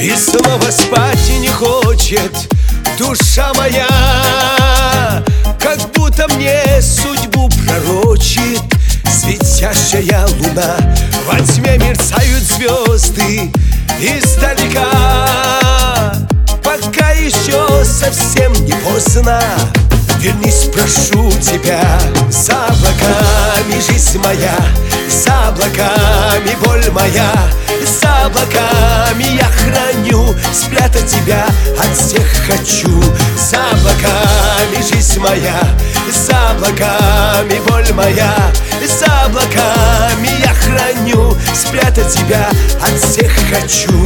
И снова спать и не хочет душа моя, как будто мне судьбу пророчит светящая луна. Во тьме мерцают звезды издалека, пока еще совсем не поздно. Вернись, прошу тебя, за облаками жизнь моя, за облаками боль моя, за облаками я храню, спрятать тебя от всех хочу. За облаками жизнь моя, за облаками боль моя, за облаками я храню, спрятать тебя от всех хочу.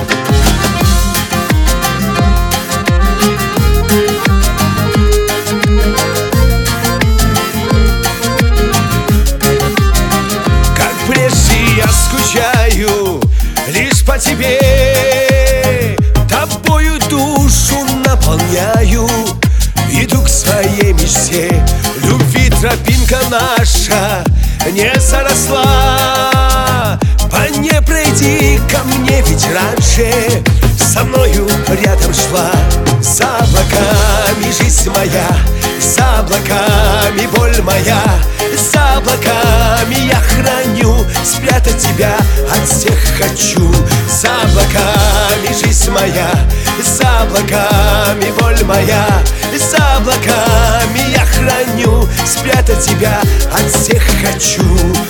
Я скучаю лишь по тебе, тобою душу наполняю. Иду к своей мечте, любви тропинка наша не заросла. По ней пройди ко мне, ведь раньше со мною рядом шла. За облаками жизнь моя, за облаками боль моя, за облаками я храню, спрятать тебя от всех хочу. За облаками жизнь моя, за облаками боль моя, за облаками я храню, спрятать тебя от всех хочу.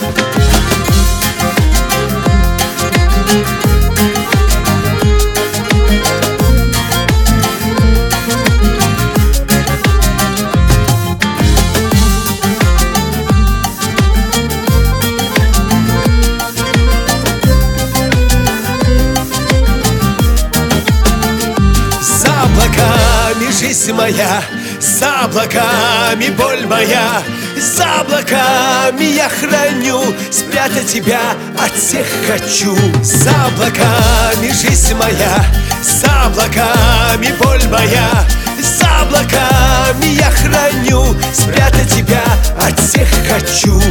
Жизнь моя, за облаками боль моя, за облаками я храню, спрятать тебя от всех хочу. За облаками жизнь моя, за облаками боль моя, за облаками я храню, спрятать тебя от всех хочу.